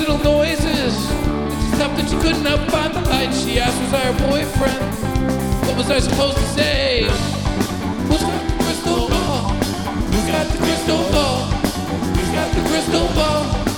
little noises. It's stuff that she couldn't help find the light. She asked, was I her boyfriend? What was I supposed to say? Who's got the crystal ball? Who's got the crystal ball? Who's got the crystal ball?